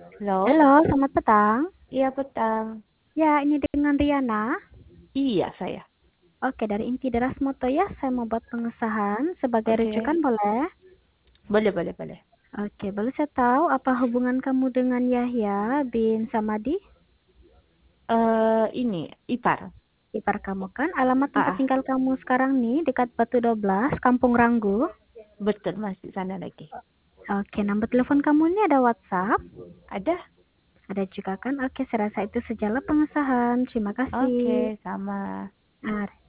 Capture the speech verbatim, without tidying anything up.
Halo? Halo, selamat petang. Iya, petang. Ya, ini dengan Riana. Iya, saya. Oke, dari Inti Deras Moto ya, saya mau buat pengesahan sebagai rujukan, Oke. boleh? Boleh, boleh, boleh. Oke, boleh saya tahu apa hubungan kamu dengan Yahya bin Samadi? Eh, ini, ipar. Ipar kamu kan? Alamat Ah, tempat ah, tinggal kamu sekarang nih, dekat Batu dua belas, Kampung Ranggu. betul, masih sana lagi. Oke, nomor telepon kamu ini ada WhatsApp? Ada? Ada juga kan? Oke, saya rasa itu sejalan pengesahan. Terima kasih. Oke, sama. Nah,